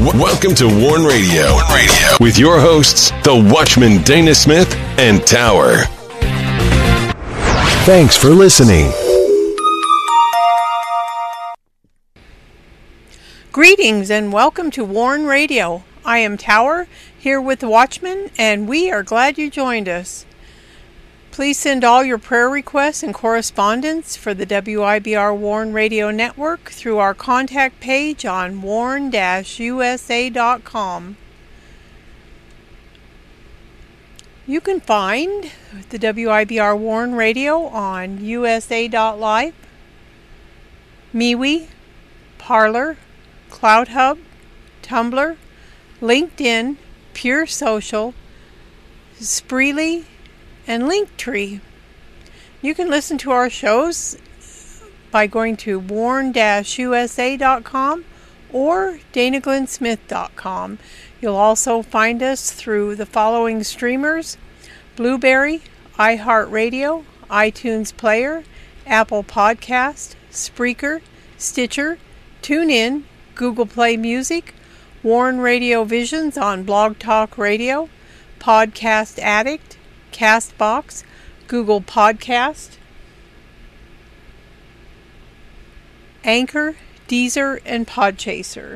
Welcome to Warn Radio with your hosts, the Watchman Dana Smith and Tower. Thanks for listening. Greetings and welcome to Warn Radio. I am Tower, here with the Watchman, and we are glad you joined us. Please send all your prayer requests and correspondence for the WIBR Warn Radio Network through our contact page on warn-usa.com. You can find the WIBR Warn Radio on USA.live, MeWe, Parler, CloudHub, Tumblr, LinkedIn, Pure Social, Spreely, and Linktree. You can listen to our shows by going to warn-usa.com or danaglennsmith.com. You'll also find us through the following streamers: Blueberry, iHeartRadio, iTunes Player, Apple Podcast, Spreaker, Stitcher, TuneIn, Google Play Music, Warn Radio Visions on Blog Talk Radio, Podcast Addict, CastBox, Google Podcast, Anchor, Deezer, and Podchaser.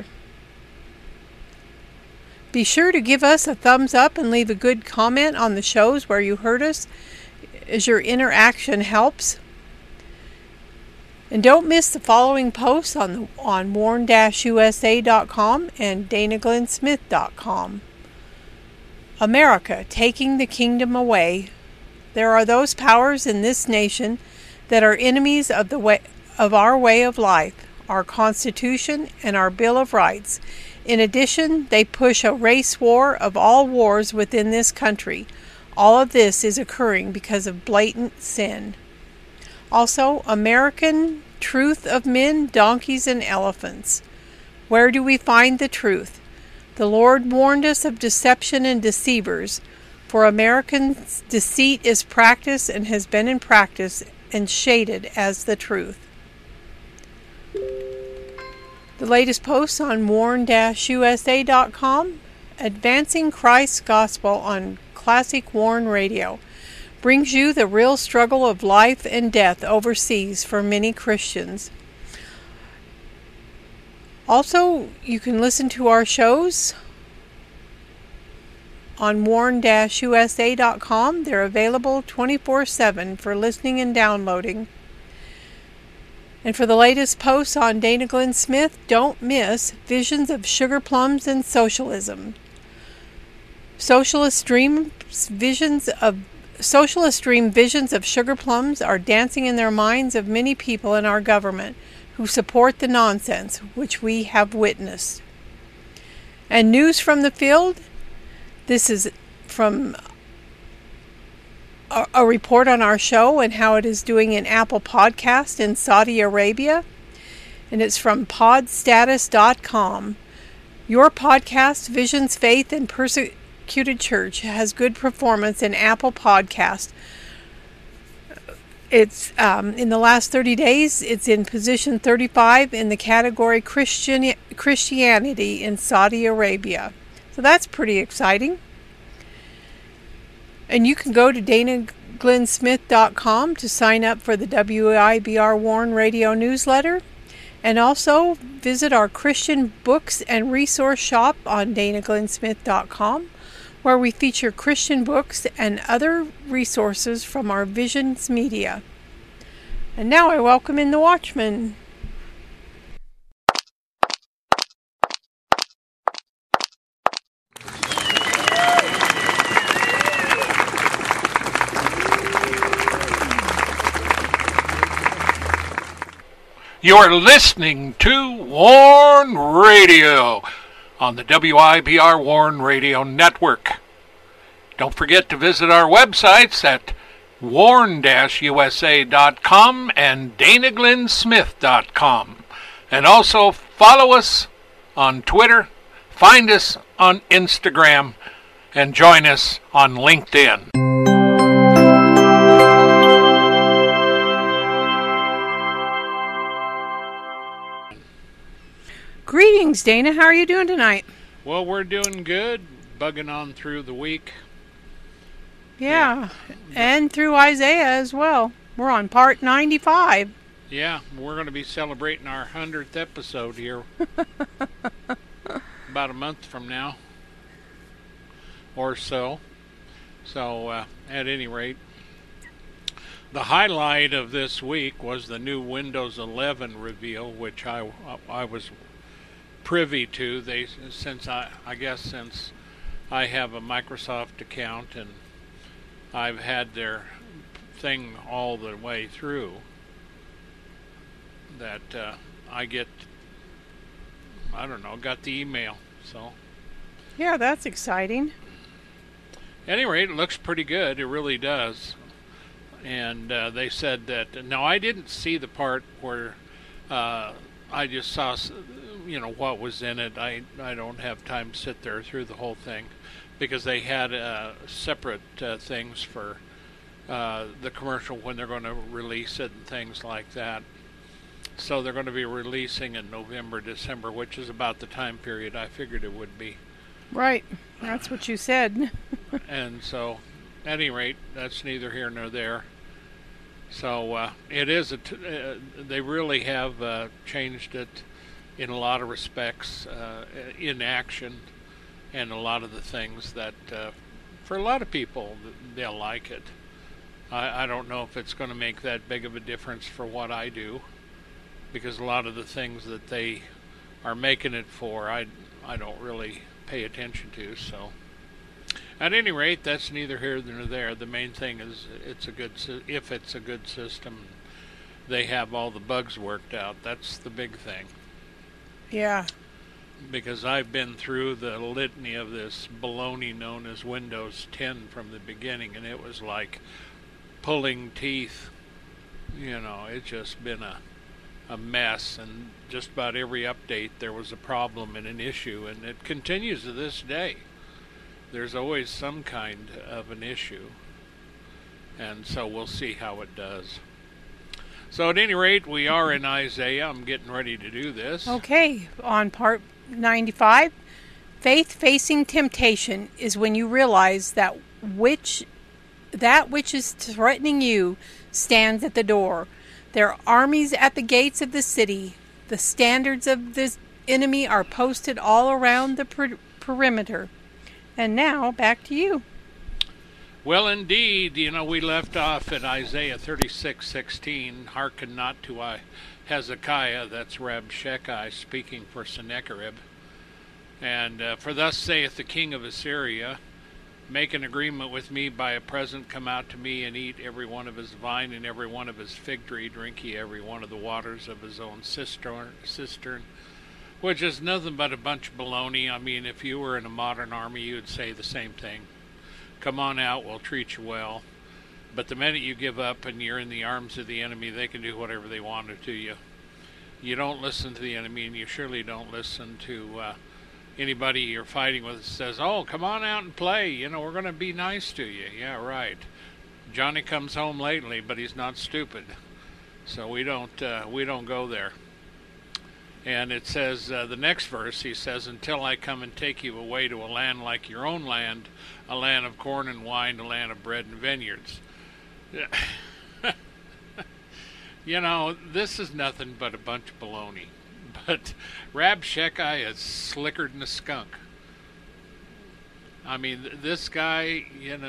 Be sure to give us a thumbs up and leave a good comment on the shows where you heard us, as your interaction helps. And don't miss the following posts on warn-usa.com and danaglennsmith.com. America, taking the kingdom away. There are those powers in this nation that are enemies of our way of life, our Constitution, and our Bill of Rights. In addition, they push a race war of all wars within this country. All of this is occurring because of blatant sin. Also, American truth of men, donkeys, and elephants. Where do we find the truth? The Lord warned us of deception and deceivers. For Americans, deceit is practice and has been in practice and shaded as the truth. The latest posts on warn-usa.com, Advancing Christ's Gospel on Classic Warn Radio, brings you the real struggle of life and death overseas for many Christians. Also, you can listen to our shows on warn-usa.com. They're available 24/7 for listening and downloading. And for the latest posts on Dana Glenn Smith, don't miss Visions of Sugar Plums and Socialism. Socialist dream visions of sugar plums are dancing in their minds of many people in our government who support the nonsense which we have witnessed. And news from the field, this is from a report on our show and how it is doing in Apple Podcast in Saudi Arabia, and it's from podstatus.com. Your podcast, Visions, Faith, and Persecuted Church, has good performance in Apple Podcast. It's in the last 30 days, it's in position 35 in the category Christianity in Saudi Arabia. So that's pretty exciting. And you can go to danaglennsmith.com to sign up for the WIBR Warn Radio newsletter. And also visit our Christian books and resource shop on danaglennsmith.com, where we feature Christian books and other resources from our Visions Media. And now I welcome in the Watchman. You're listening to Warn Radio on the WIBR Warn Radio Network. Don't forget to visit our websites at warn-usa.com and danaglennsmith.com. And also follow us on Twitter, find us on Instagram, and join us on LinkedIn. Greetings, Dana. How are you doing tonight? Well, we're doing good, bugging on through the week. Yeah, and through Isaiah as well. We're on part 95. Yeah, we're going to be celebrating our 100th episode here about a month from now or so. So, at any rate, the highlight of this week was the new Windows 11 reveal, which I was privy to. Since I have a Microsoft account and I've had their thing all the way through, that got the email. So yeah, that's exciting. At any rate, it looks pretty good. It really does. And they said that. Now, I didn't see the part where I just saw, what was in it. I don't have time to sit there through the whole thing because they had separate things for the commercial when they're going to release it and things like that. So they're going to be releasing in November, December, which is about the time period I figured it would be. Right. That's what you said. And so, at any rate, that's neither here nor there. So it is they really have changed it in a lot of respects, in action, and a lot of the things that for a lot of people they'll like it. I don't know if it's going to make that big of a difference for what I do, because a lot of the things that they are making it for, I don't really pay attention to. So at any rate, that's neither here nor there. The main thing is if it's a good system, they have all the bugs worked out. That's the big thing. Yeah. Because I've been through the litany of this baloney known as Windows 10 from the beginning, and it was like pulling teeth. It's just been a mess, and just about every update there was a problem and an issue, and it continues to this day. There's always some kind of an issue, and so we'll see how it does. So at any rate, we are in Isaiah. I'm getting ready to do this. Okay, on part 95, faith facing temptation is when you realize that which is threatening you stands at the door. There are armies at the gates of the city. The standards of this enemy are posted all around the perimeter. And now, back to you. Well, indeed, we left off at Isaiah 36:16. Hearken not to Hezekiah, that's Rabshakeh speaking for Sennacherib. And for thus saith the king of Assyria, make an agreement with me by a present, come out to me and eat every one of his vine and every one of his fig tree, drink ye every one of the waters of his own cistern, which is nothing but a bunch of baloney. I mean, if you were in a modern army, you would say the same thing. Come on out, we'll treat you well. But the minute you give up and you're in the arms of the enemy, they can do whatever they want to you. You don't listen to the enemy, and you surely don't listen to anybody you're fighting with that says, oh, come on out and play. We're going to be nice to you. Yeah, right. Johnny comes home lately, but he's not stupid. So we don't go there. And it says, the next verse, he says, until I come and take you away to a land like your own land, a land of corn and wine, a land of bread and vineyards. This is nothing but a bunch of baloney. But Rabshakeh is slicker than a skunk. I mean, this guy,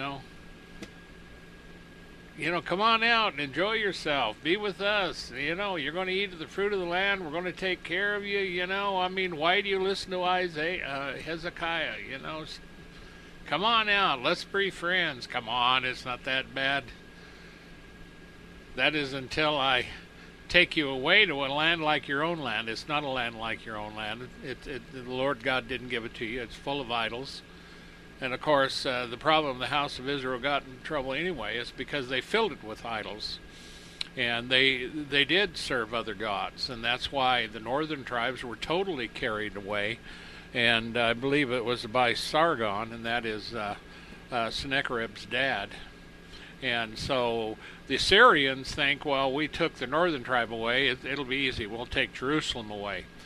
come on out and enjoy yourself. Be with us. You're going to eat the fruit of the land. We're going to take care of you. Why do you listen to Hezekiah? Come on out. Let's be friends. Come on. It's not that bad. That is until I take you away to a land like your own land. It's not a land like your own land. The Lord God didn't give it to you. It's full of idols. And of course, the problem the house of Israel got in trouble anyway is because they filled it with idols. And they did serve other gods. And that's why the northern tribes were totally carried away. And I believe it was by Sargon, and that is Sennacherib's dad. And so the Assyrians think, well, we took the northern tribe away. It'll be easy. We'll take Jerusalem away.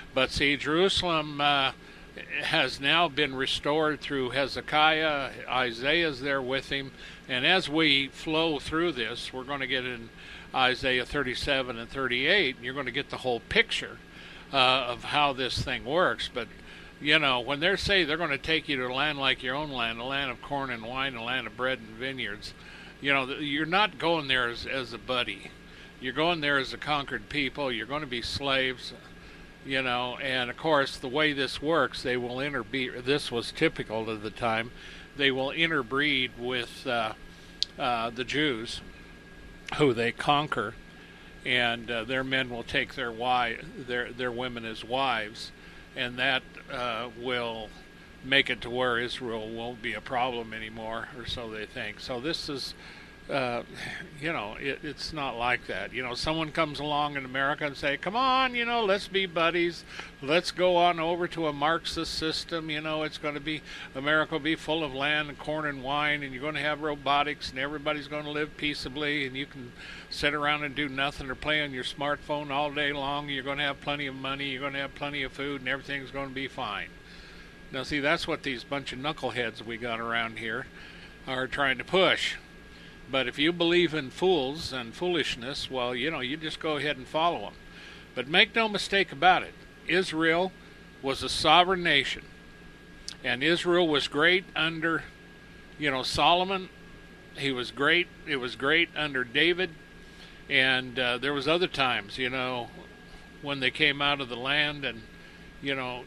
But see, Jerusalem has now been restored through Hezekiah. Isaiah's there with him. And as we flow through this, we're going to get in Isaiah 37 and 38, and you're going to get the whole picture of how this thing works. But, you know, when they say they're going to take you to a land like your own land, a land of corn and wine, a land of bread and vineyards, you know, you're not going there as a buddy. You're going there as a conquered people. You're going to be slaves, you know, and of course the way this works, they will interbreed. This was typical of the time. They will interbreed with the Jews, who they conquer, and their men will take their women as wives, and that will make it to where Israel won't be a problem anymore, or so they think. So this is, you know, it's not like that. You know, someone comes along in America and say, come on, you know, let's be buddies. Let's go on over to a Marxist system. You know, it's going to be, America will be full of land and corn and wine, and you're going to have robotics, and everybody's going to live peaceably, and you can sit around and do nothing or play on your smartphone all day long. You're going to have plenty of money. You're going to have plenty of food, and everything's going to be fine. Now, see, that's what these bunch of knuckleheads we got around here are trying to push. But if you believe in fools and foolishness, well, you know, you just go ahead and follow them. But make no mistake about it, Israel was a sovereign nation. And Israel was great under, you know, Solomon. He was great. It was great under David. And there was other times, you know, when they came out of the land and, you know,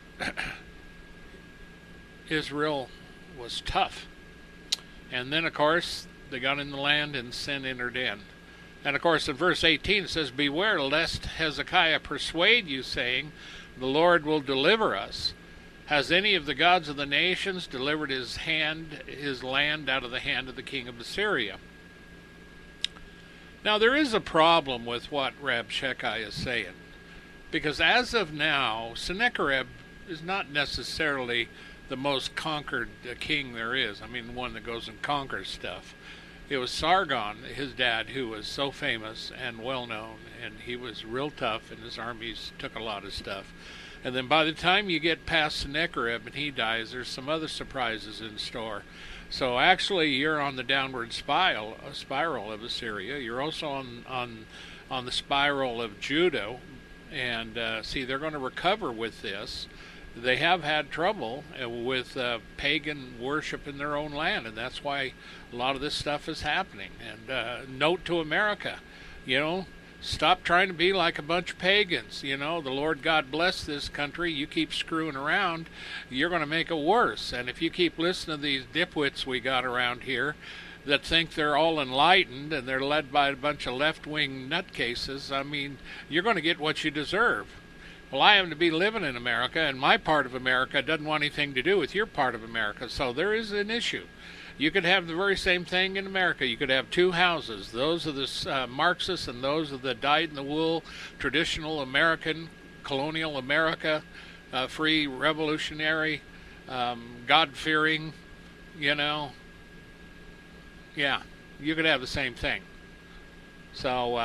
Israel was tough. And then, of course, they got in the land and sin entered in. And of course in verse 18 it says, beware lest Hezekiah persuade you, saying, the Lord will deliver us. Has any of the gods of the nations delivered his land out of the hand of the king of Assyria? Now there is a problem with what Rabshakeh is saying, because as of now, Sennacherib is not necessarily the most conquered king there is. I mean, the one that goes and conquers stuff. It was Sargon, his dad, who was so famous and well known, and he was real tough, and his armies took a lot of stuff. And then by the time you get past Sennacherib and he dies, there's some other surprises in store. So actually, you're on the downward spiral of Assyria. You're also on the spiral of Judah, and see, they're going to recover with this. They have had trouble with pagan worship in their own land, and that's why a lot of this stuff is happening. And note to America, you know, stop trying to be like a bunch of pagans. You know, the Lord God bless this country. You keep screwing around, you're going to make it worse. And if you keep listening to these dipwits we got around here that think they're all enlightened and they're led by a bunch of left-wing nutcases, I mean, you're going to get what you deserve. Well, I happen to be living in America, and my part of America doesn't want anything to do with your part of America, so there is an issue. You could have the very same thing in America. You could have two houses. Those are the Marxists, and those are the dyed-in-the-wool, traditional American, colonial America, free, revolutionary, God-fearing, you know. Yeah, you could have the same thing. So,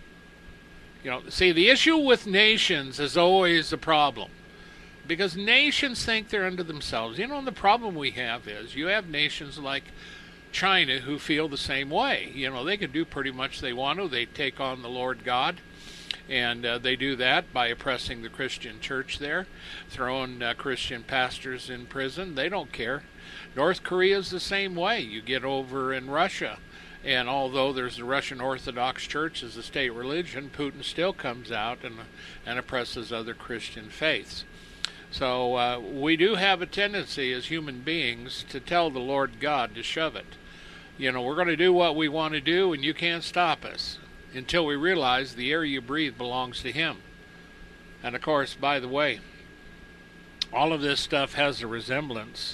you know, see, the issue with nations is always a problem, because nations think they're unto themselves. You know, and the problem we have is you have nations like China who feel the same way. You know, they can do pretty much they want to. They take on the Lord God, and they do that by oppressing the Christian church there, throwing Christian pastors in prison. They don't care. North Korea is the same way. You get over in Russia, and although there's the Russian Orthodox Church as a state religion, Putin still comes out and oppresses other Christian faiths. So we do have a tendency as human beings to tell the Lord God to shove it. You know, we're going to do what we want to do, and you can't stop us until we realize the air you breathe belongs to Him. And of course, by the way, all of this stuff has a resemblance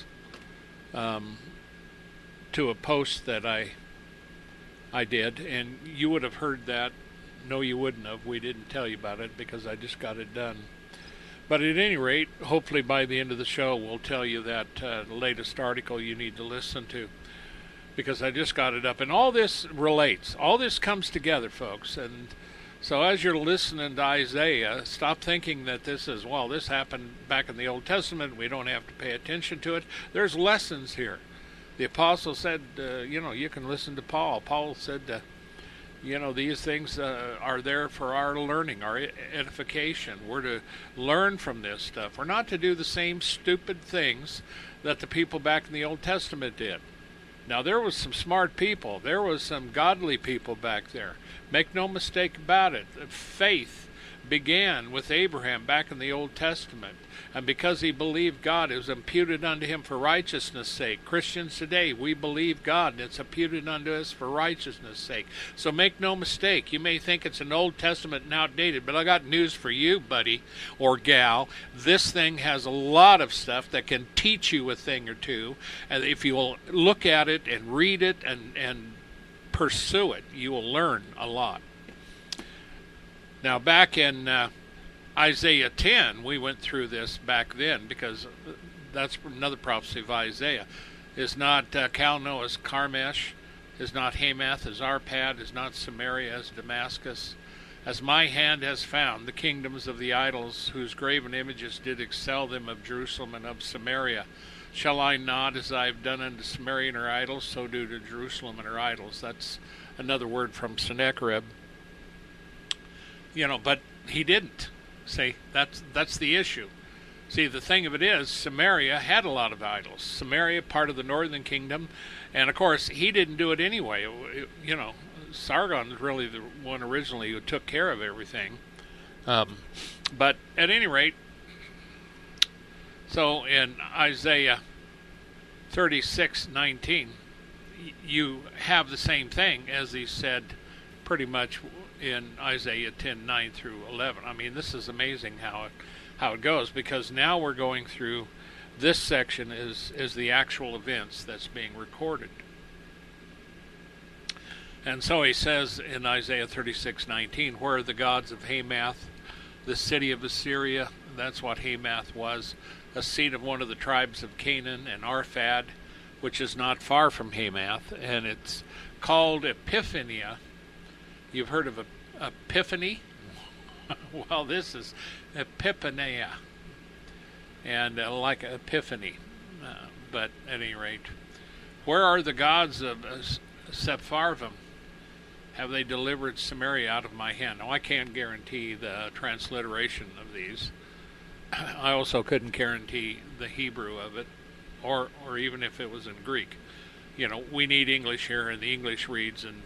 to a post that I did, and you would have heard that. No, you wouldn't have. We didn't tell you about it because I just got it done. But at any rate, hopefully by the end of the show, we'll tell you that latest article you need to listen to, because I just got it up. And all this relates. All this comes together, folks. And So as you're listening to Isaiah, stop thinking that this happened back in the Old Testament. We don't have to pay attention to it. There's lessons here. The apostle said, you can listen to Paul. Paul said, these things are there for our learning, our edification. We're to learn from this stuff. We're not to do the same stupid things that the people back in the Old Testament did. Now, there was some smart people. There was some godly people back there. Make no mistake about it. Faith began with Abraham back in the Old Testament. And because he believed God, it was imputed unto him for righteousness' sake. Christians today, we believe God, and it's imputed unto us for righteousness' sake. So make no mistake. You may think it's an Old Testament and outdated, but I got news for you, buddy or gal. This thing has a lot of stuff that can teach you a thing or two. And if you will look at it and read it and pursue it, you will learn a lot. Now, back in Isaiah 10, we went through this back then because that's another prophecy of Isaiah. Is not Calno as Carmech, is not Hamath as Arpad, is not Samaria as Damascus. As my hand has found the kingdoms of the idols, whose graven images did excel them of Jerusalem and of Samaria. Shall I not, as I have done unto Samaria and her idols, so do to Jerusalem and her idols? That's another word from Sennacherib. But he didn't. See, that's the issue. See, the thing of it is, Samaria had a lot of idols. Samaria, part of the northern kingdom, and of course, he didn't do it anyway. Sargon is really the one originally who took care of everything. But at any rate, so in Isaiah 36:19, you have the same thing as he said pretty much in Isaiah 10:9 through 11. I mean, this is amazing how it goes, because now we're going through this section is the actual events that's being recorded. And so he says in Isaiah 36:19, where are the gods of Hamath, the city of Assyria? That's what Hamath was, a seat of one of the tribes of Canaan, and Arphad, which is not far from Hamath, and it's called Epiphania. You've heard of Epiphany? Well, this is Epiphania, and like Epiphany. But at any rate, where are the gods of Sepharvaim? Have they delivered Samaria out of my hand? Now, I can't guarantee the transliteration of these. I also couldn't guarantee the Hebrew of it, or even if it was in Greek. We need English here, and the English reads, and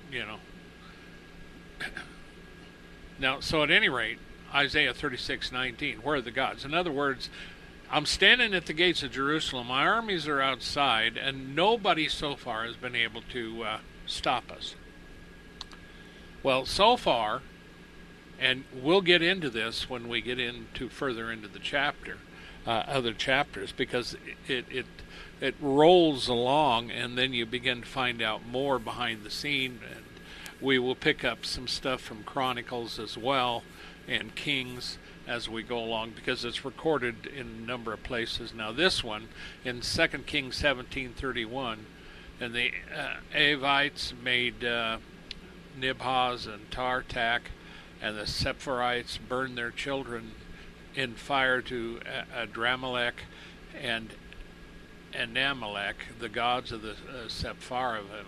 Now, so at any rate, Isaiah 36:19, where are the gods? In other words, I'm standing at the gates of Jerusalem, my armies are outside, and nobody so far has been able to stop us. Well, so far, and we'll get into this when we get into further into the chapter, other chapters, because it rolls along, and then you begin to find out more behind the scene, and we will pick up some stuff from Chronicles as well, and Kings as we go along, because it's recorded in a number of places. Now this one, in 2 Kings 17:31, and the Avites made Nibhaz and Tartak, and the Sepharites burned their children in fire to Adramelech and Anamelech, the gods of the Sepharvaim.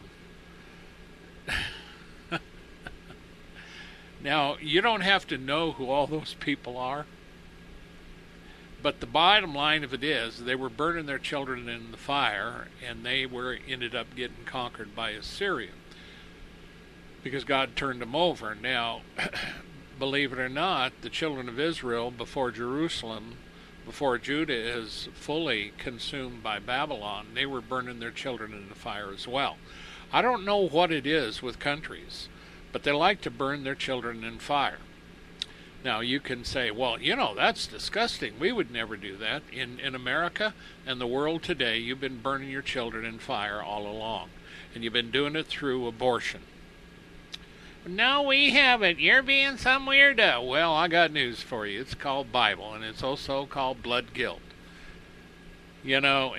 Now, you don't have to know who all those people are, but the bottom line of it is they were burning their children in the fire, and they ended up getting conquered by Assyria because God turned them over. Now, believe it or not, the children of Israel before Jerusalem, before Judah is fully consumed by Babylon, they were burning their children in the fire as well. I don't know what it is with countries, but they like to burn their children in fire. Now, you can say, well, that's disgusting. We would never do that. In America and the world today, you've been burning your children in fire all along, and you've been doing it through abortion. No, we haven't. You're being some weirdo. Well, I got news for you. It's called Bible, and it's also called blood guilt.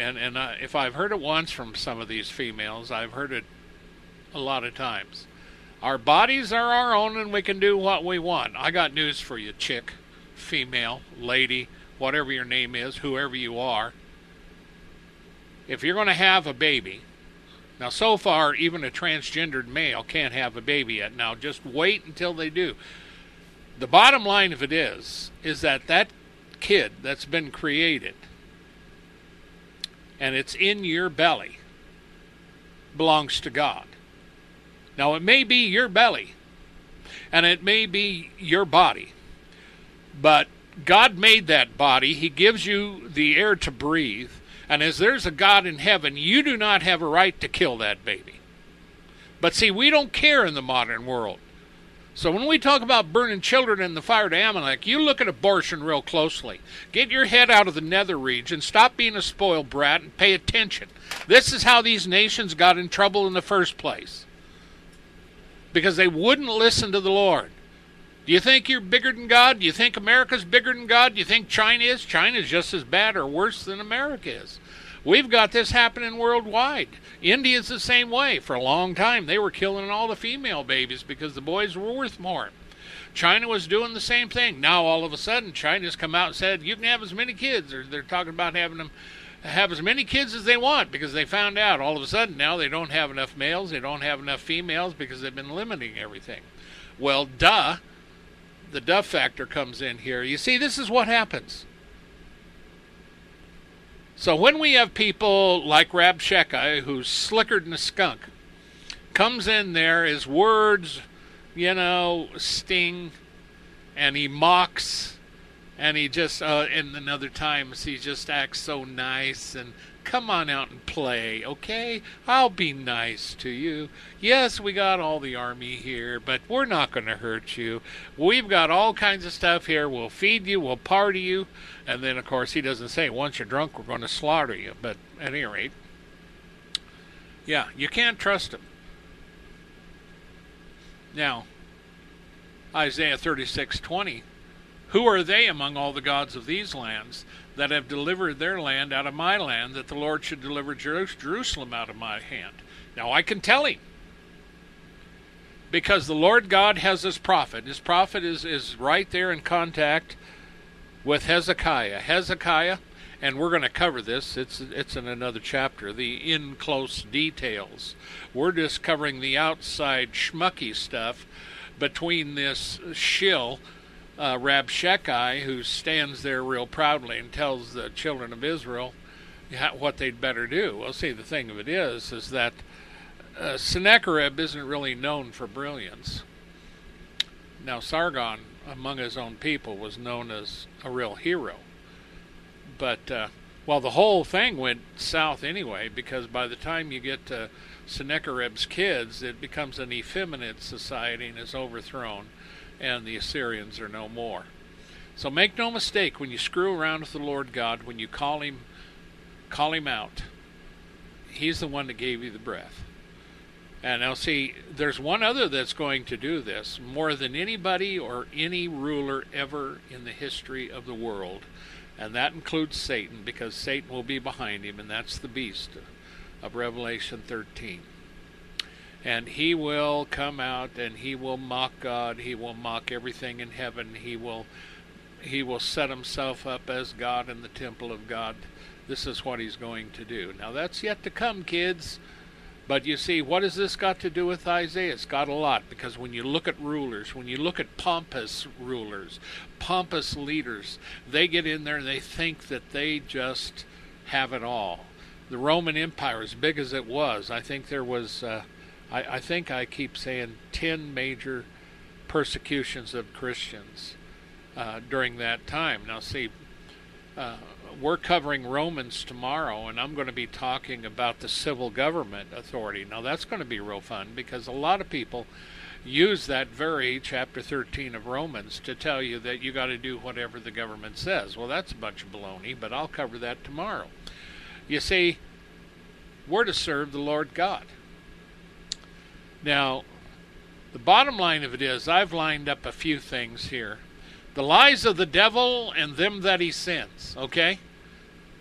If I've heard it once from some of these females, I've heard it a lot of times. Our bodies are our own and we can do what we want. I got news for you, chick, female, lady, whatever your name is, whoever you are. If you're going to have a baby, now so far even a transgendered male can't have a baby yet. Now just wait until they do. The bottom line of it is that kid that's been created and it's in your belly belongs to God. Now it may be your belly and it may be your body, but God made that body. He gives you the air to breathe, and as there's a God in heaven, you do not have a right to kill that baby. But see, we don't care in the modern world. So when we talk about burning children in the fire to Amalek, you look at abortion real closely. Get your head out of the nether region, stop being a spoiled brat, and pay attention. This is how these nations got in trouble in the first place. Because they wouldn't listen to the Lord. Do you think you're bigger than God? Do you think America's bigger than God? Do you think China is? China's just as bad or worse than America is. We've got this happening worldwide. India's the same way. For a long time, they were killing all the female babies because the boys were worth more. China was doing the same thing. Now, all of a sudden, China's come out and said, you can have as many kids. They're talking about having them have as many kids as they want because they found out all of a sudden now they don't have enough males, they don't have enough females because they've been limiting everything. Well, duh. The duh factor comes in here. You see, this is what happens. So when we have people like Rabshakeh, who's slicker than a skunk, comes in there, his words, sting, and he mocks, and he just, and then other times he just acts so nice, and come on out and play, okay? I'll be nice to you. Yes, we got all the army here, but we're not going to hurt you. We've got all kinds of stuff here. We'll feed you, we'll party you. And then, of course, he doesn't say, once you're drunk, we're going to slaughter you. But at any rate, yeah, you can't trust him. Now, Isaiah 36:20, who are they among all the gods of these lands that have delivered their land out of my land, that the Lord should deliver Jerusalem out of my hand? Now I can tell him, because the Lord God has his prophet. His prophet is right there in contact with Hezekiah. Hezekiah, and we're going to cover this, it's in another chapter, the in close details. We're just covering the outside schmucky stuff between this shill, Rabshakeh, who stands there real proudly and tells the children of Israel what they'd better do. Well, see, the thing of it is that Sennacherib isn't really known for brilliance. Now, Sargon, among his own people, was known as a real hero. But, the whole thing went south anyway, because by the time you get to Sennacherib's kids, it becomes an effeminate society and is overthrown, and the Assyrians are no more. So make no mistake, when you screw around with the Lord God, when you call him out, he's the one that gave you the breath. And now see, there's one other that's going to do this more than anybody or any ruler ever in the history of the world, and that includes Satan, because Satan will be behind him, and that's the beast of Revelation 13. And he will come out and he will mock God, he will mock everything in heaven, he will set himself up as God in the temple of God. This is what he's going to do. Now that's yet to come, kids. But you see, what has this got to do with Isaiah? It's got a lot, because when you look at rulers, when you look at pompous rulers, pompous leaders, they get in there and they think that they just have it all. The Roman Empire, as big as it was, I think there was, I think I keep saying 10 major persecutions of Christians during that time. Now see, we're covering Romans tomorrow, and I'm going to be talking about the civil government authority. Now that's going to be real fun, because a lot of people use that very chapter 13 of Romans to tell you that you got to do whatever the government says. Well, that's a bunch of baloney, but I'll cover that tomorrow. You see, we're to serve the Lord God. Now, the bottom line of it is, I've lined up a few things here. The lies of the devil and them that he sends, okay?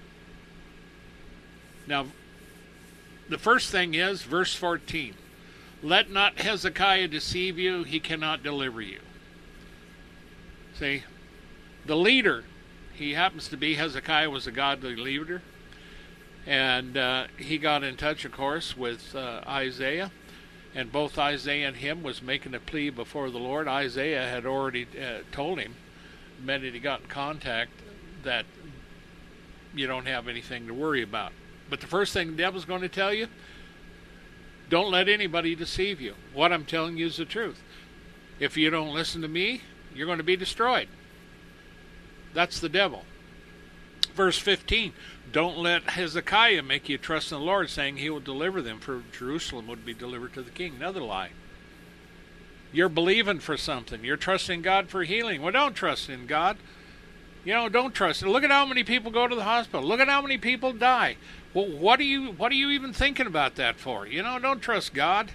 Now, the first thing is, verse 14. Let not Hezekiah deceive you. He cannot deliver you. See, the leader, he happens to be, Hezekiah was a godly leader. And he got in touch, of course, with Isaiah. And both Isaiah and him was making a plea before the Lord. Isaiah had already told him, the minute he got in contact, that you don't have anything to worry about. But the first thing the devil's going to tell you, don't let anybody deceive you. What I'm telling you is the truth. If you don't listen to me, you're going to be destroyed. That's the devil. Verse 15, don't let Hezekiah make you trust in the Lord, saying he will deliver them, for Jerusalem would be delivered to the king. Another lie. You're believing for something. You're trusting God for healing. Well, don't trust in God. You know, don't trust. Look at how many people go to the hospital. Look at how many people die. Well, what are you even thinking about that for? You know, don't trust God.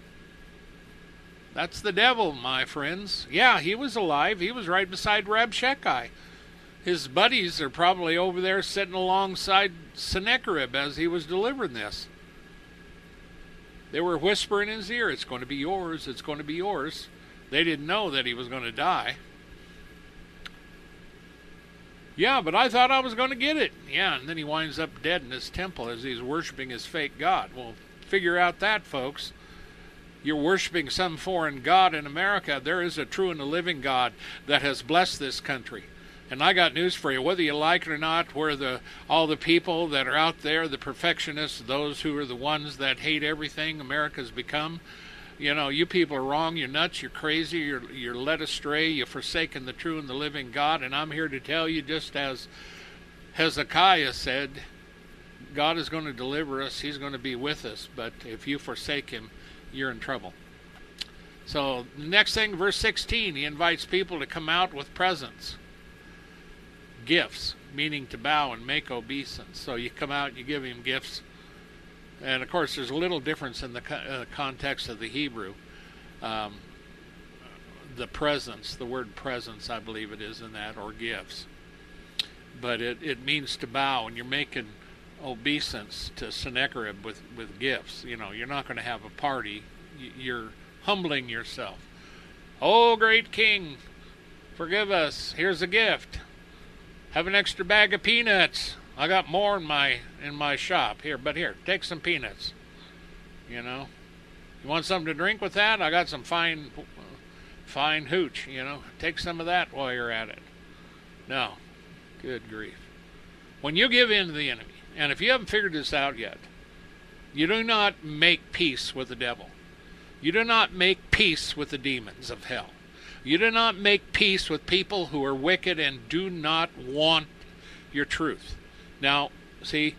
That's the devil, my friends. Yeah, he was alive. He was right beside Rabshakeh. His buddies are probably over there sitting alongside Sennacherib as he was delivering this. They were whispering in his ear, it's going to be yours, it's going to be yours. They didn't know that he was going to die. Yeah, but I thought I was going to get it. Yeah, and then he winds up dead in his temple as he's worshiping his fake god. Well, figure out that, folks. You're worshiping some foreign god in America. There is a true and a living God that has blessed this country. And I got news for you. Whether you like it or not, where all the people that are out there, the perfectionists, those who are the ones that hate everything America's become, you know, you people are wrong, you're nuts, you're crazy, you're led astray, you've forsaken the true and the living God. And I'm here to tell you, just as Hezekiah said, God is going to deliver us, he's going to be with us, but if you forsake him, you're in trouble. So the next thing, verse 16, he invites people to come out with presents. Gifts, meaning to bow and make obeisance. So you come out, you give him gifts. And of course, there's a little difference in the context of the Hebrew. The presence, the word presence, I believe it is in that, or gifts. But it means to bow, and you're making obeisance to Sennacherib with gifts. You know, you're not going to have a party. You're humbling yourself. Oh, great king, forgive us. Here's a gift. Have an extra bag of peanuts. I got more in my shop here, but here, take some peanuts. You know, you want something to drink with that? I got some fine hooch. You know, take some of that while you're at it. No, good grief. When you give in to the enemy, and if you haven't figured this out yet, you do not make peace with the devil. You do not make peace with the demons of hell. You do not make peace with people who are wicked and do not want your truth. Now, see,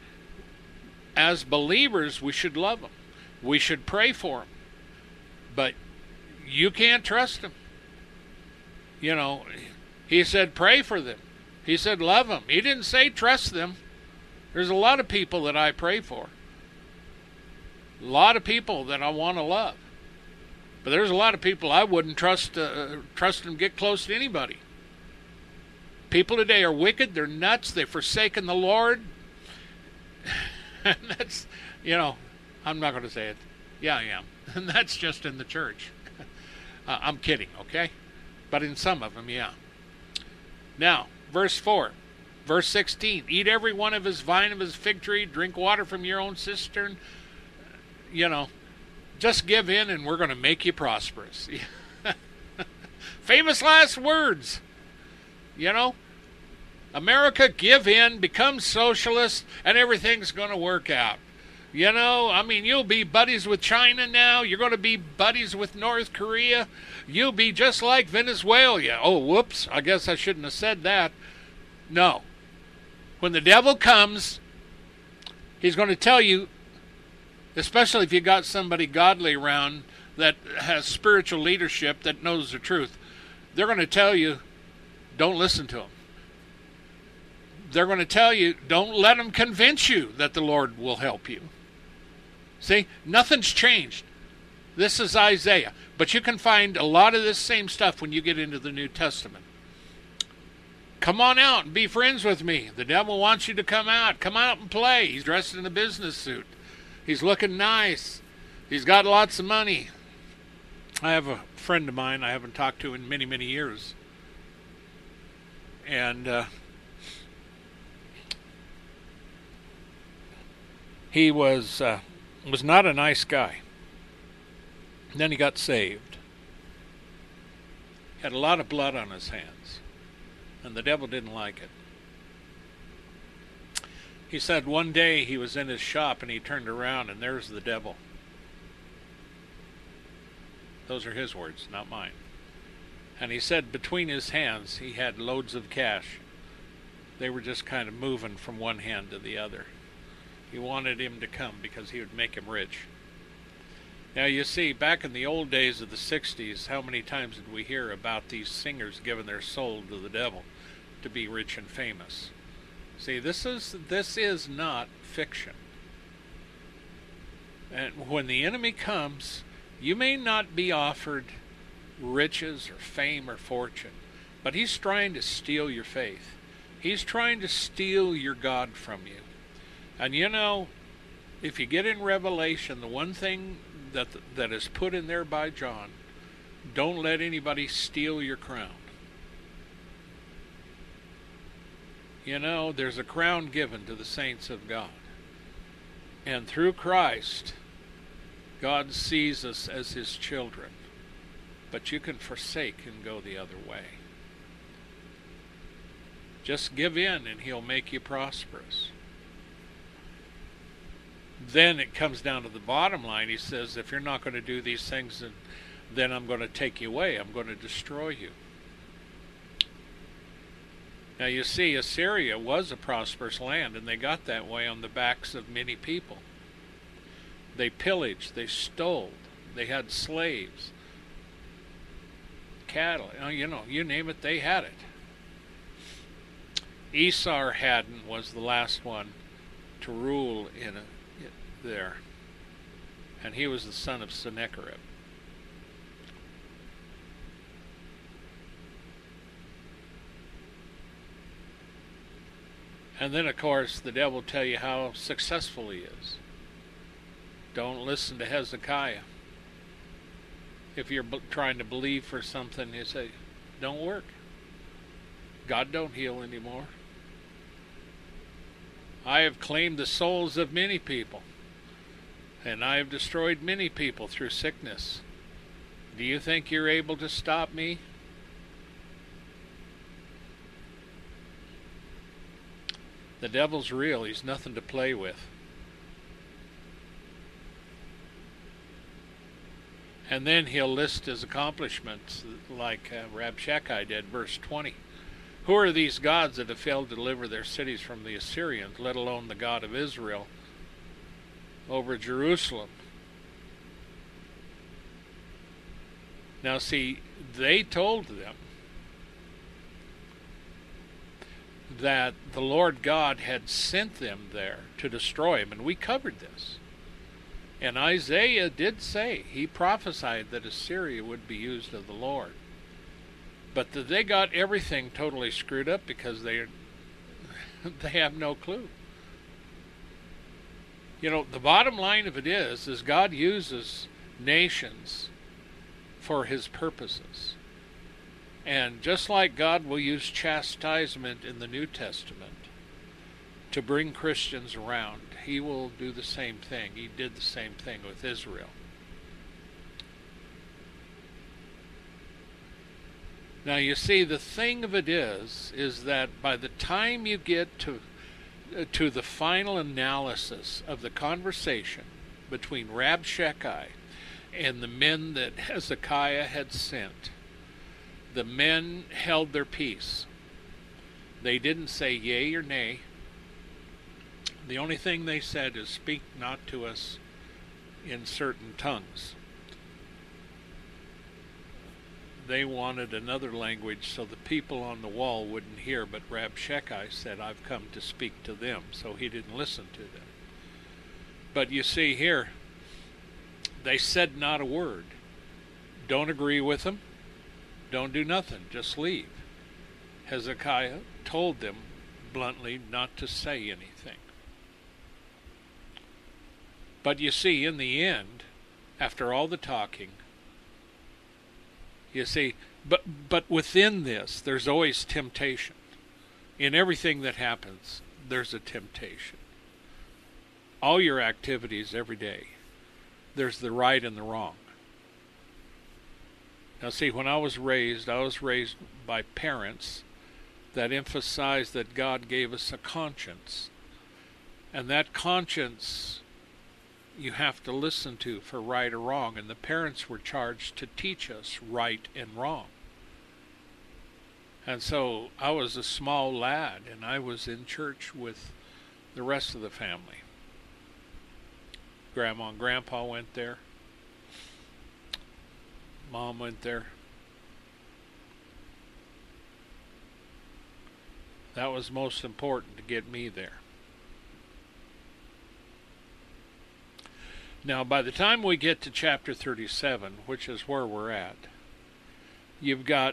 as believers, we should love them. We should pray for them. But you can't trust them. You know, he said pray for them. He said love them. He didn't say trust them. There's a lot of people that I pray for. A lot of people that I want to love. But there's a lot of people I wouldn't trust them get close to anybody. People today are wicked. They're nuts. They've forsaken the Lord. And that's, you know, I'm not going to say it. Yeah, I am. And that's just in the church. I'm kidding, okay? But in some of them, yeah. Now, verse 4. Verse 16. Eat every one of his vine of his fig tree. Drink water from your own cistern. You know. Just give in and we're going to make you prosperous. Famous last words. You know, America, give in, become socialist, and everything's going to work out. You know, I mean, you'll be buddies with China now. You're going to be buddies with North Korea. You'll be just like Venezuela. Oh, whoops, I guess I shouldn't have said that. No. When the devil comes, he's going to tell you, especially if you got somebody godly around that has spiritual leadership that knows the truth, they're going to tell you, don't listen to them. They're going to tell you, don't let them convince you that the Lord will help you. See, nothing's changed. This is Isaiah. But you can find a lot of this same stuff when you get into the New Testament. Come on out and be friends with me. The devil wants you to come out. Come out and play. He's dressed in a business suit. He's looking nice. He's got lots of money. I have a friend of mine I haven't talked to in many, many years. And he was not a nice guy. And then he got saved. Had a lot of blood on his hands. And the devil didn't like it. He said one day he was in his shop and he turned around and there's the devil. Those are his words, not mine. And he said between his hands he had loads of cash. They were just kind of moving from one hand to the other. He wanted him to come because he would make him rich. Now you see, back in the old days of the 60s, how many times did we hear about these singers giving their soul to the devil to be rich and famous? See, this is not fiction. And when the enemy comes, you may not be offered riches or fame or fortune, but he's trying to steal your faith. He's trying to steal your God from you. And you know, if you get in Revelation, the one thing that is put in there by John, don't let anybody steal your crown. You know, there's a crown given to the saints of God. And through Christ, God sees us as his children. But you can forsake and go the other way. Just give in and he'll make you prosperous. Then it comes down to the bottom line. He says, if you're not going to do these things, then I'm going to take you away. I'm going to destroy you. Now you see, Assyria was a prosperous land, and they got that way on the backs of many people. They pillaged, they stole, they had slaves, cattle, you know, you name it, they had it. Esarhaddon was the last one to rule there, and he was the son of Sennacherib. And then, of course, the devil will tell you how successful he is. Don't listen to Hezekiah. If you're trying to believe for something, you say, don't work. God don't heal anymore. I have claimed the souls of many people, and I have destroyed many people through sickness. Do you think you're able to stop me? The devil's real. He's nothing to play with. And then he'll list his accomplishments like Rabshakeh did, verse 20. Who are these gods that have failed to deliver their cities from the Assyrians, let alone the God of Israel over Jerusalem? Now see, they told them that the Lord God had sent them there to destroy him, and we covered this. And Isaiah did say, he prophesied that Assyria would be used of the Lord. But they got everything totally screwed up because they have no clue. You know, the bottom line of it is God uses nations for his purposes. And just like God will use chastisement in the New Testament to bring Christians around, he will do the same thing. He did the same thing with Israel. Now you see, the thing of it is that by the time you get to the final analysis of the conversation between Rabshakeh and the men that Hezekiah had sent, the men held their peace. They didn't say yea or nay. The only thing they said is, speak not to us in certain tongues. They wanted another language so the people on the wall wouldn't hear, but Rabshakeh said, I've come to speak to them, so he didn't listen to them. But you see here, they said not a word. Don't agree with them. Don't do nothing, just leave. Hezekiah told them bluntly not to say anything. But you see, in the end, after all the talking. You see, but within this, there's always temptation. In everything that happens, there's a temptation. All your activities every day, there's the right and the wrong. Now see, when I was raised by parents that emphasized that God gave us a conscience. And that conscience you have to listen to for right or wrong. And the parents were charged to teach us right and wrong. And so I was a small lad, and I was in church with the rest of the family. Grandma and Grandpa went there. Mom went there. That was most important, to get me there. Now, by the time we get to chapter 37, which is where we're at, you've got,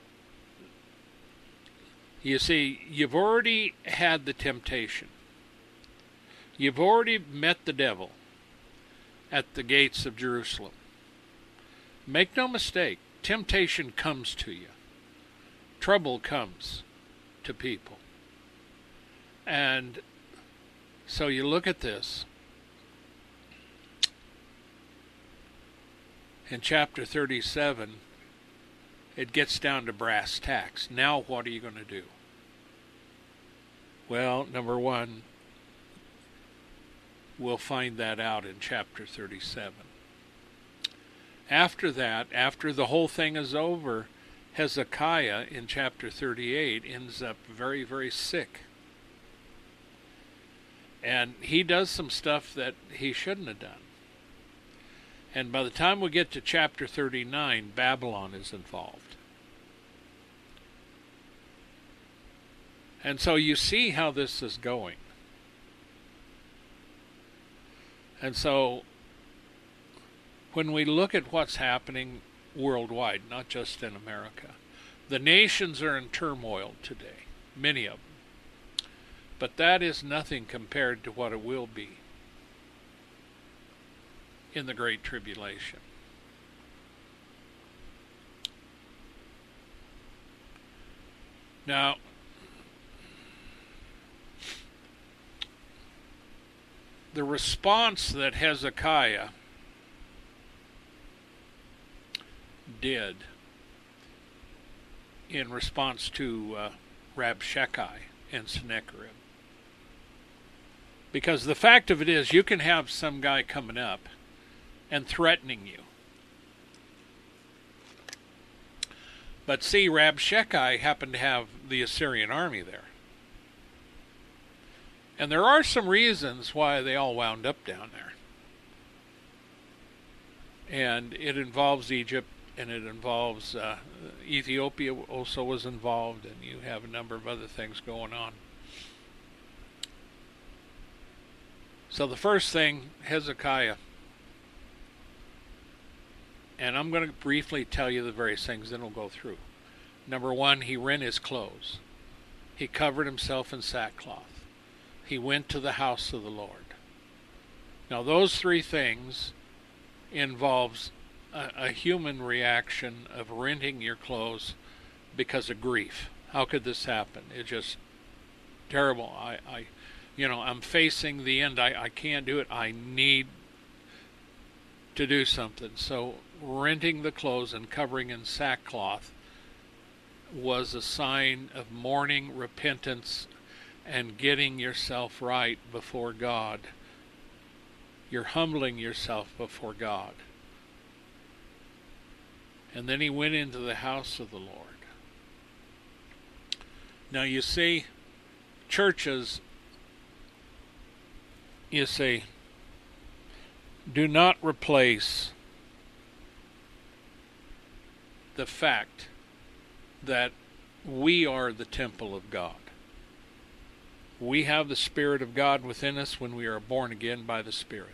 you see, you've already had the temptation. You've already met the devil at the gates of Jerusalem. Make no mistake, temptation comes to you. Trouble comes to people. And so you look at this. In chapter 37, it gets down to brass tacks. Now what are you going to do? Well, number one, we'll find that out in chapter 37. After that, after the whole thing is over, Hezekiah in chapter 38 ends up very, very sick. And he does some stuff that he shouldn't have done. And by the time we get to chapter 39, Babylon is involved. And so you see how this is going. And so when we look at what's happening worldwide, not just in America, the nations are in turmoil today, many of them. But that is nothing compared to what it will be in the Great Tribulation. Now, the response that Hezekiah did in response to Rabshakeh and Sennacherib. Because the fact of it is, you can have some guy coming up and threatening you. But see, Rabshakeh happened to have the Assyrian army there. And there are some reasons why they all wound up down there. And it involves Egypt, and it involves Ethiopia also was involved, and you have a number of other things going on. So the first thing, Hezekiah, and I'm going to briefly tell you the various things, then we'll go through. Number one, he rent his clothes. He covered himself in sackcloth. He went to the house of the Lord. Now those three things involves a human reaction of renting your clothes because of grief. How could this happen? It's just terrible. I'm facing the end. I can't do it. I need to do something. So renting the clothes and covering in sackcloth was a sign of mourning, repentance, and getting yourself right before God. You're humbling yourself before God. And then he went into the house of the Lord. Now you see, churches, you see, do not replace the fact that we are the temple of God. We have the Spirit of God within us when we are born again by the Spirit.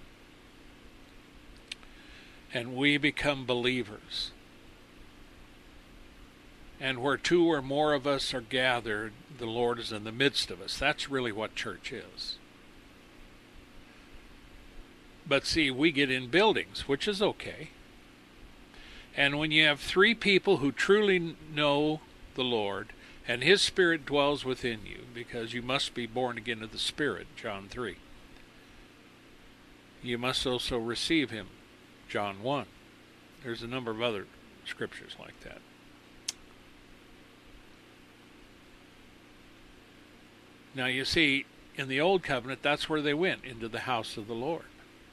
And we become believers. And where two or more of us are gathered, the Lord is in the midst of us. That's really what church is. But see, we get in buildings, which is okay. And when you have 3 people who truly know the Lord, and His Spirit dwells within you, because you must be born again of the Spirit, John 3. You must also receive Him, John 1. There's a number of other scriptures like that. Now you see, in the Old Covenant, that's where they went, into the house of the Lord.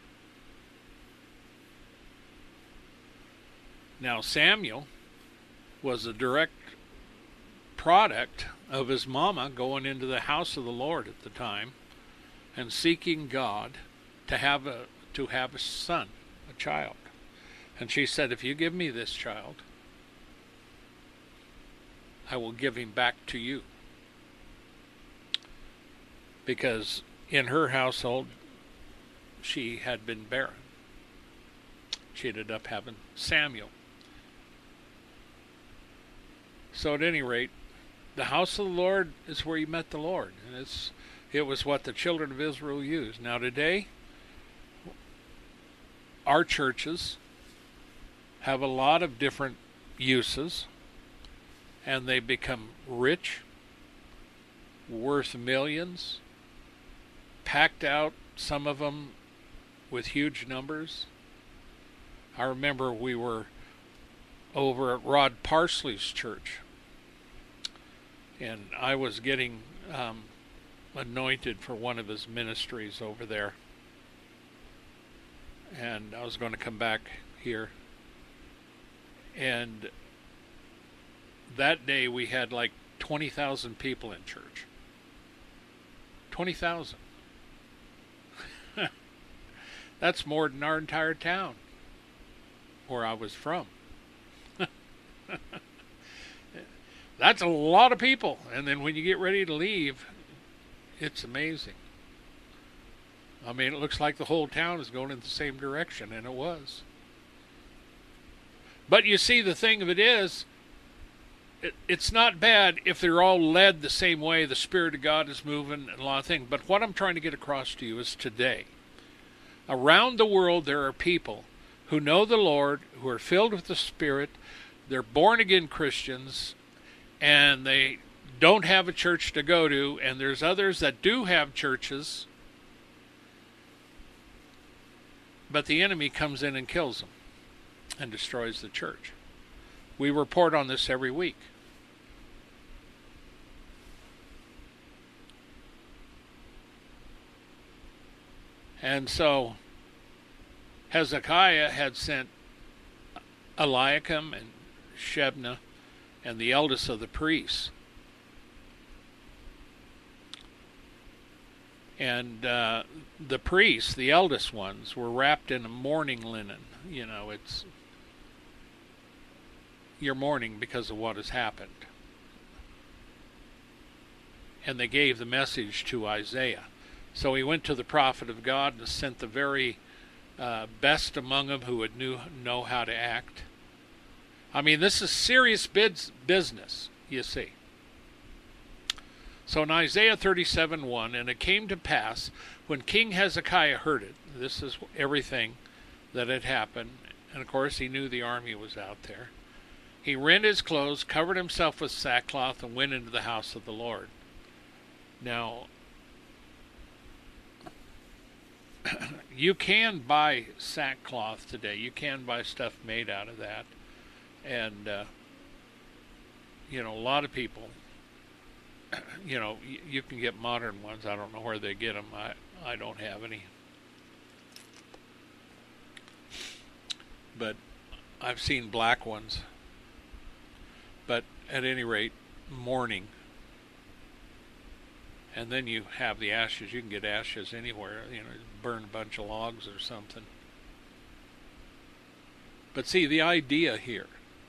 Now Samuel was a direct product of his mama going into the house of the Lord at the time and seeking God to have a son, a child. And she said, if you give me this child, I will give him back to you. Because in her household, she had been barren. She ended up having Samuel. So at any rate, the house of the Lord is where you met the Lord. And it was what the children of Israel used. Now today, our churches have a lot of different uses, and they become rich, worth millions, packed out, some of them with huge numbers. I remember we were over at Rod Parsley's church, and I was getting anointed for one of his ministries over there, and I was going to come back here, and that day we had like 20,000 people in church. 20,000. That's more than our entire town where I was from. That's a lot of people. And then when you get ready to leave, it's amazing. I mean, it looks like the whole town is going in the same direction, and it was. But you see, the thing of it is, it's not bad if they're all led the same way, the Spirit of God is moving, and a lot of things. But what I'm trying to get across to you is today, around the world, there are people who know the Lord, who are filled with the Spirit, they're born-again Christians, and they don't have a church to go to, and there's others that do have churches, but the enemy comes in and kills them and destroys the church. We report on this every week. And so Hezekiah had sent Eliakim and Shebna and the eldest of the priests. And the priests, the eldest ones, were wrapped in a mourning linen. You know, you're mourning because of what has happened. And they gave the message to Isaiah. So he went to the prophet of God and sent the very best among them who would know how to act. I mean, this is serious business, you see. So in Isaiah 37:1, and it came to pass when King Hezekiah heard it, this is everything that had happened, and of course he knew the army was out there, he rent his clothes, covered himself with sackcloth, and went into the house of the Lord. Now, you can buy sackcloth today. You can buy stuff made out of that. And, a lot of people, you can get modern ones. I don't know where they get them. I don't have any. But I've seen black ones. But at any rate, mourning. And then you have the ashes. You can get ashes anywhere. Burn a bunch of logs or something. But see, the idea here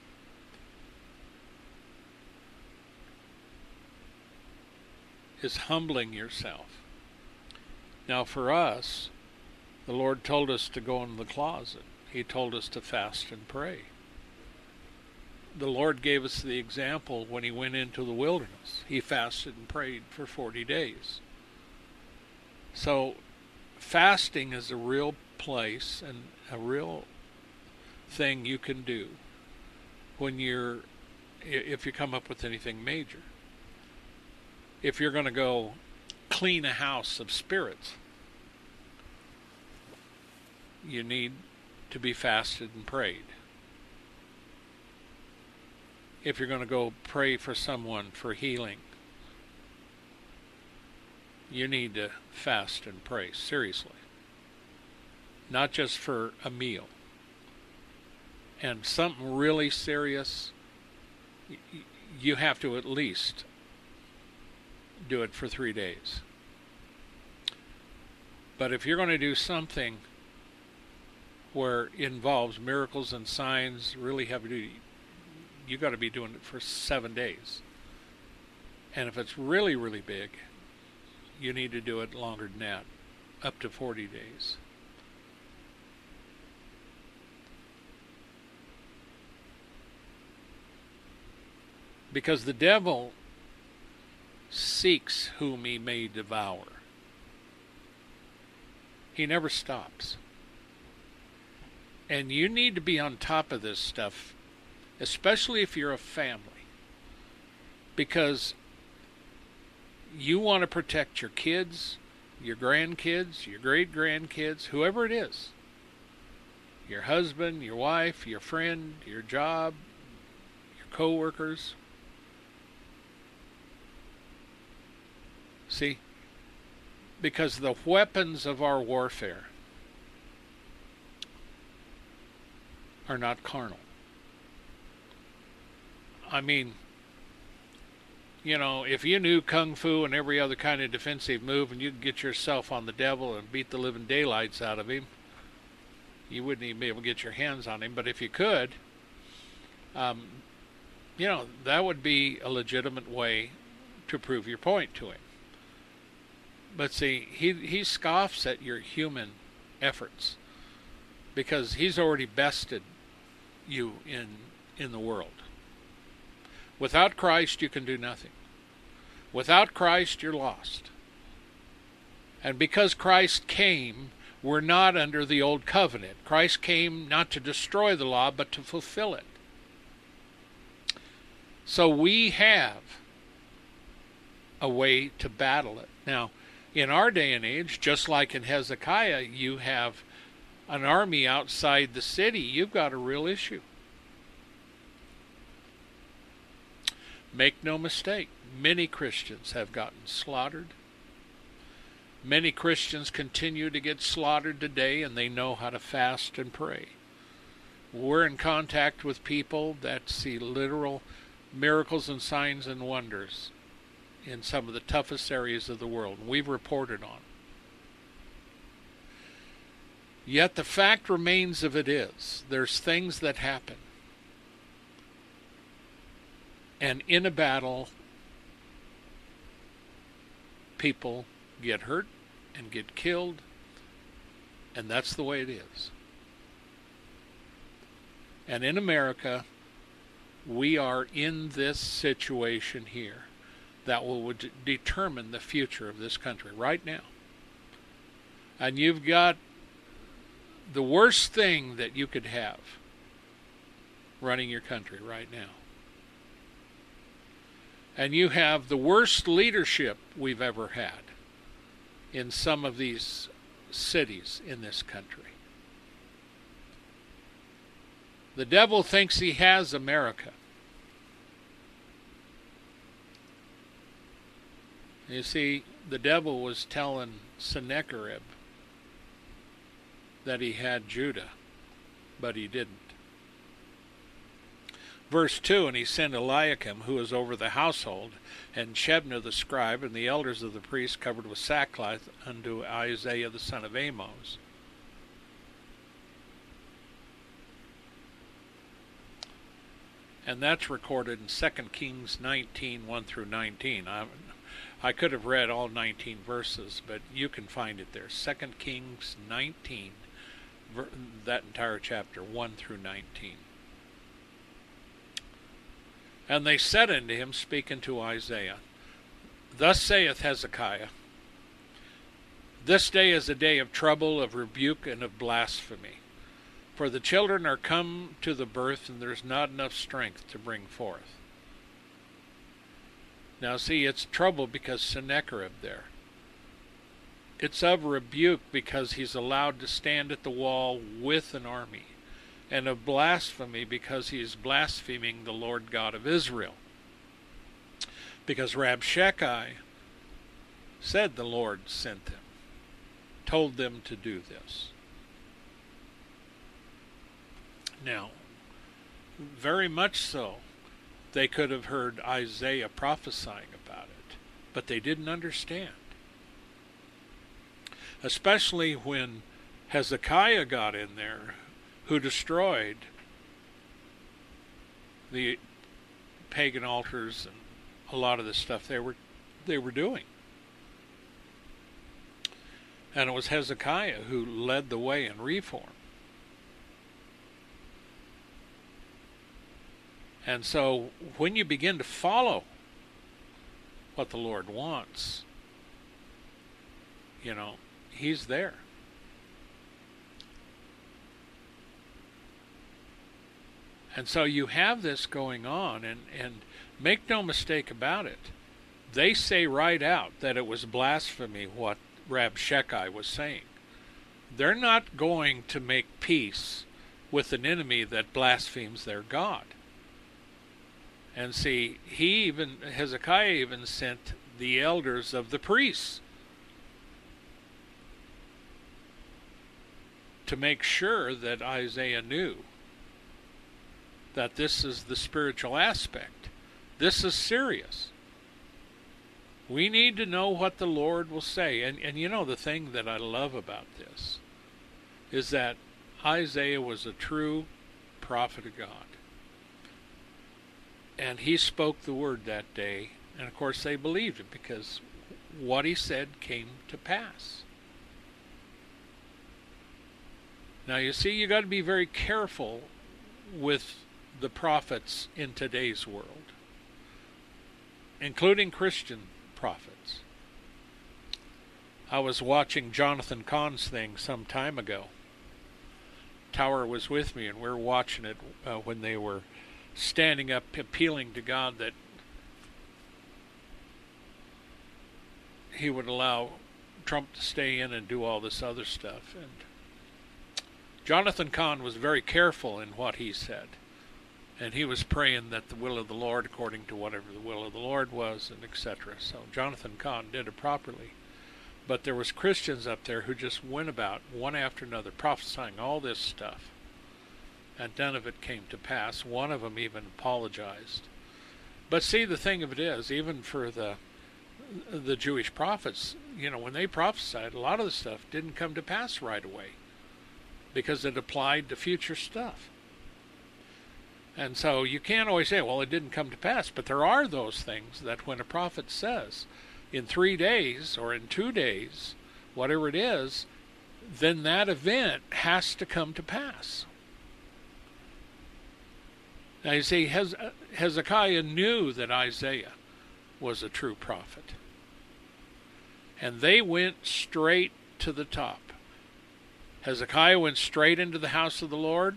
is humbling yourself. Now for us, the Lord told us to go in the closet. He told us to fast and pray. The Lord gave us the example when he went into the wilderness. He fasted and prayed for 40 days. So fasting is a real place and a real thing you can do when if you come up with anything major. If you're going to go clean a house of spirits, you need to be fasted and prayed. If you're going to go pray for someone for healing, you need to fast and pray, seriously. Not just for a meal. And something really serious, you have to at least do it for 3 days. But if you're going to do something where it involves miracles and signs, really heavy duty, you got to be doing it for 7 days. And if it's really, really big, you need to do it longer than that, up to 40 days. Because the devil seeks whom he may devour. He never stops. And you need to be on top of this stuff, especially if you're a family. Because you want to protect your kids, your grandkids, your great-grandkids, whoever it is. Your husband, your wife, your friend, your job, your co-workers. See? Because the weapons of our warfare are not carnal. I mean, you know, if you knew Kung Fu and every other kind of defensive move and you could get yourself on the devil and beat the living daylights out of him, you wouldn't even be able to get your hands on him. But if you could, you know, that would be a legitimate way to prove your point to him. But see, he scoffs at your human efforts because he's already bested you in the world. Without Christ, you can do nothing. Without Christ, you're lost. And because Christ came, we're not under the old covenant. Christ came not to destroy the law, but to fulfill it. So we have a way to battle it. Now, in our day and age, just like in Hezekiah, you have an army outside the city. You've got a real issue. Make no mistake, many Christians have gotten slaughtered. Many Christians continue to get slaughtered today, and they know how to fast and pray. We're in contact with people that see literal miracles and signs and wonders in some of the toughest areas of the world. We've reported on. Yet the fact remains of it is, there's things that happen. And in a battle, people get hurt and get killed, and that's the way it is. And in America, we are in this situation here that will determine the future of this country right now. And you've got the worst thing that you could have running your country right now. And you have the worst leadership we've ever had in some of these cities in this country. The devil thinks he has America. You see, the devil was telling Sennacherib that he had Judah, but he didn't. Verse 2, and he sent Eliakim, who was over the household, and Shebna the scribe, and the elders of the priests covered with sackcloth unto Isaiah the son of Amoz. And that's recorded in 2 Kings 19, 1 through 19. I could have read all 19 verses, but you can find it there. 2 Kings 19, that entire chapter, 1 through 19. And they said unto him, speaking to Isaiah, Thus saith Hezekiah, This day is a day of trouble, of rebuke, and of blasphemy. For the children are come to the birth, and there's not enough strength to bring forth. Now see, it's trouble because Sennacherib there. It's of rebuke because he's allowed to stand at the wall with an army, and of blasphemy because he is blaspheming the Lord God of Israel. Because Rabshakeh said the Lord sent them, told them to do this. Now, very much so, they could have heard Isaiah prophesying about it, but they didn't understand. Especially when Hezekiah got in there, who destroyed the pagan altars and a lot of the stuff they were doing. And it was Hezekiah who led the way in reform. And so when you begin to follow what the Lord wants, He's there. And so you have this going on, and make no mistake about it. They say right out that it was blasphemy what Rabshakeh was saying. They're not going to make peace with an enemy that blasphemes their God. And see, Hezekiah even sent the elders of the priests to make sure that Isaiah knew that this is the spiritual aspect. This is serious. We need to know what the Lord will say. And the thing that I love about this is that Isaiah was a true prophet of God. And he spoke the word that day. And of course they believed it because what he said came to pass. Now you see, you got to be very careful with the prophets in today's world, including Christian prophets. I was watching Jonathan Cahn's thing some time ago. Tower was with me, and we were watching it when they were standing up appealing to God that he would allow Trump to stay in and do all this other stuff. And Jonathan Cahn was very careful in what he said. And he was praying that the will of the Lord, according to whatever the will of the Lord was, and etc. So Jonathan Cahn did it properly. But there was Christians up there who just went about, one after another, prophesying all this stuff. And none of it came to pass. One of them even apologized. But see, the thing of it is, even for the Jewish prophets, when they prophesied, a lot of the stuff didn't come to pass right away, because it applied to future stuff. And so you can't always say, well, it didn't come to pass. But there are those things that when a prophet says, in 3 days or in 2 days, whatever it is, then that event has to come to pass. Now you see, Hezekiah knew that Isaiah was a true prophet. And they went straight to the top. Hezekiah went straight into the house of the Lord,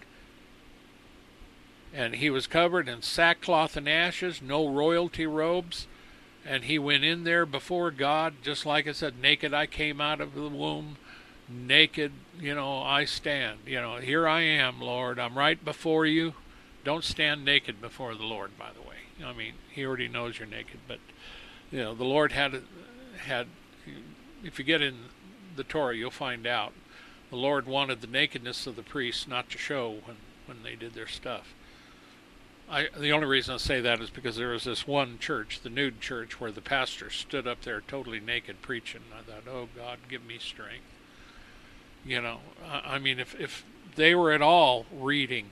and he was covered in sackcloth and ashes, no royalty robes, and he went in there before God, just like I said, naked I came out of the womb, naked, I stand. Here I am, Lord, I'm right before you. Don't stand naked before the Lord, by the way. He already knows you're naked, but, the Lord had, if you get in the Torah, you'll find out, the Lord wanted the nakedness of the priests not to show when they did their stuff. The only reason I say that is because there was this one church, the Nude Church, where the pastor stood up there totally naked preaching. I thought, oh, God, give me strength. If they were at all reading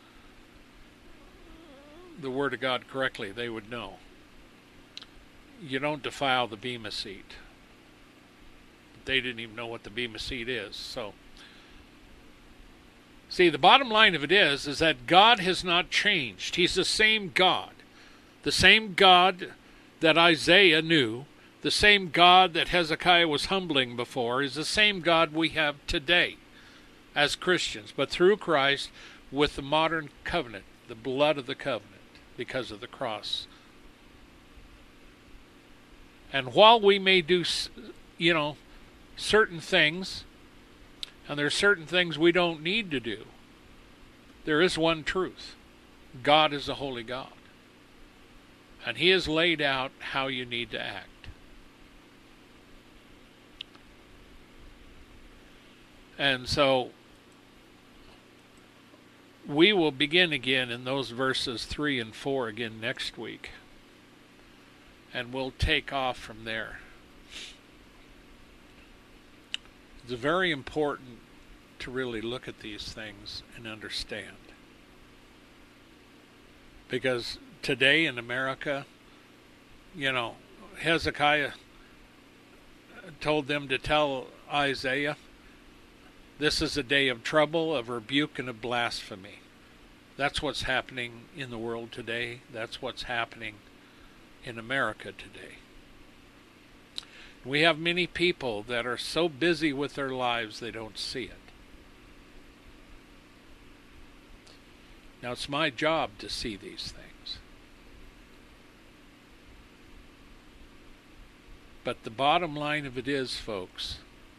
the Word of God correctly, they would know. You don't defile the bema seat. They didn't even know what the bema seat is. So, see, the bottom line of it is that God has not changed. He's the same God. The same God that Isaiah knew, The same God that Hezekiah was humbling before is the same God we have today as Christians, but through Christ with the modern covenant, the blood of the covenant, because of the cross. And while we may do, certain things, and there's certain things we don't need to do, there is one truth. God is a holy God. And He has laid out how you need to act. And so we will begin again in those verses 3 and 4 again next week. And we'll take off from there. It's very important to really look at these things and understand. Because today in America, Hezekiah told them to tell Isaiah, this is a day of trouble, of rebuke, and of blasphemy. That's what's happening in the world today. That's what's happening in America today. We have many people that are so busy with their lives they don't see it. Now it's my job to see these things. But the bottom line of it is, folks,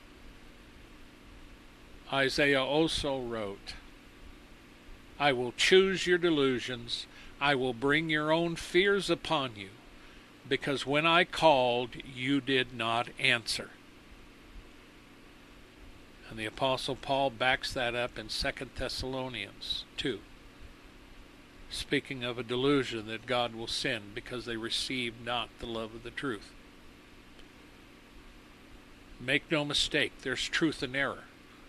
Isaiah also wrote, I will choose your delusions, I will bring your own fears upon you, because when I called, you did not answer. And the Apostle Paul backs that up in 2 Thessalonians 2, speaking of a delusion that God will send because they receive not the love of the truth. Make no mistake, there's truth and error.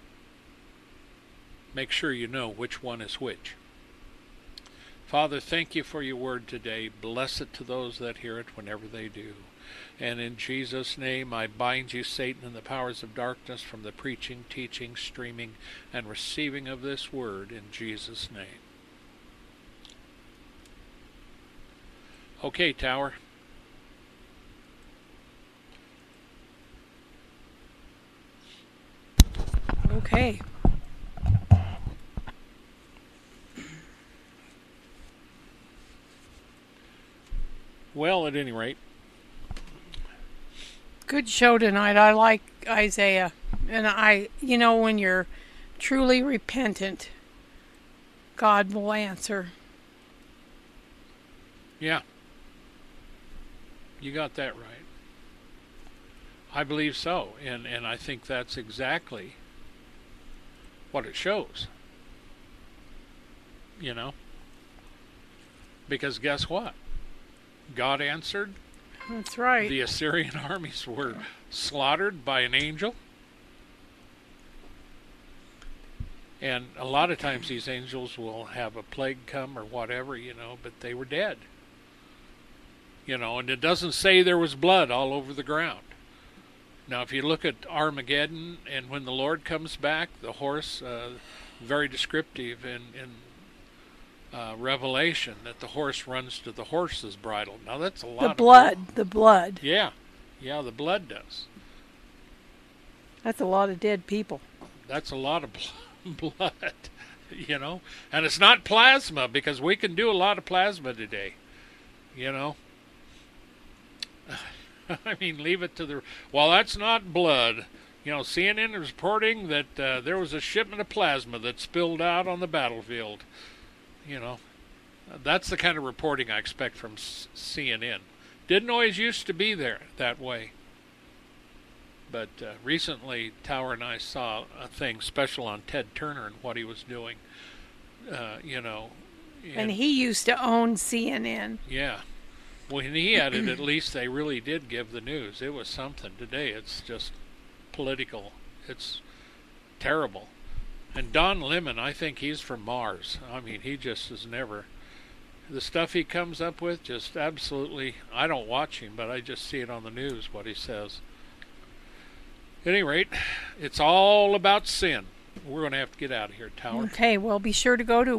Make sure you know which one is which. Father, thank you for your word today. Bless it to those that hear it whenever they do. And in Jesus' name, I bind you, Satan, and the powers of darkness from the preaching, teaching, streaming, and receiving of this word in Jesus' name. Okay, Tower. Okay. Well, at any rate. Good show tonight. I like Isaiah. And when you're truly repentant, God will answer. Yeah. You got that right. I believe so. And I think that's exactly what it shows. Because guess what? God answered. That's right. The Assyrian armies were slaughtered by an angel. And a lot of times these angels will have a plague come or whatever, but they were dead. And it doesn't say there was blood all over the ground. Now, if you look at Armageddon and when the Lord comes back, the horse, very descriptive in Revelation, that the horse runs to the horse's bridle. Now, that's a lot of blood. The blood. Yeah, the blood does. That's a lot of dead people. That's a lot of blood, And it's not plasma, because we can do a lot of plasma today, I mean, leave it to the... Well, that's not blood. CNN is reporting that there was a shipment of plasma that spilled out on the battlefield. That's the kind of reporting I expect from CNN. Didn't always used to be there that way. But recently, Tower and I saw a thing special on Ted Turner and what he was doing. And he used to own CNN. Yeah. When he had it, at least they really did give the news. It was something. Today, it's just political. It's terrible. And Don Lemon, I think he's from Mars. I mean, he just is never... The stuff he comes up with, just absolutely... I don't watch him, but I just see it on the news, what he says. At any rate, it's all about sin. We're going to have to get out of here, Tower. Okay, well, be sure to go to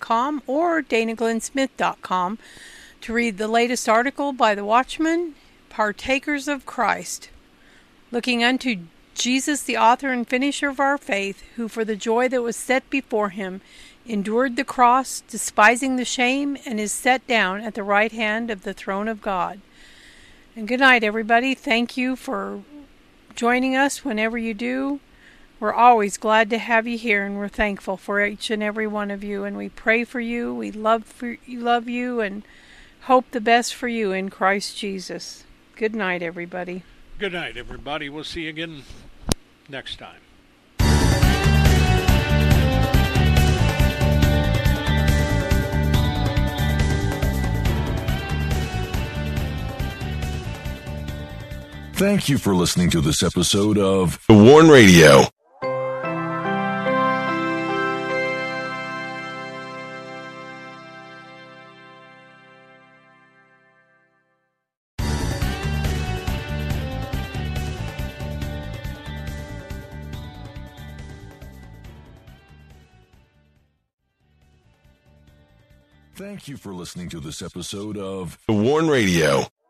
warn-usa.com or DanaGlennSmith.com to read the latest article by The Watchman, partakers of Christ, looking unto Jesus, the author and finisher of our faith, who for the joy that was set before him endured the cross, despising the shame, and is set down at the right hand of the throne of God. And good night, everybody. Thank you for joining us whenever you do. We're always glad to have you here, and we're thankful for each and every one of you. And we pray for you. We love you, and hope the best for you in Christ Jesus. Good night, everybody. Good night, everybody. We'll see you again next time. Thank you for listening to this episode of The Warn Radio. Thank you for listening to this episode of The Warn Radio.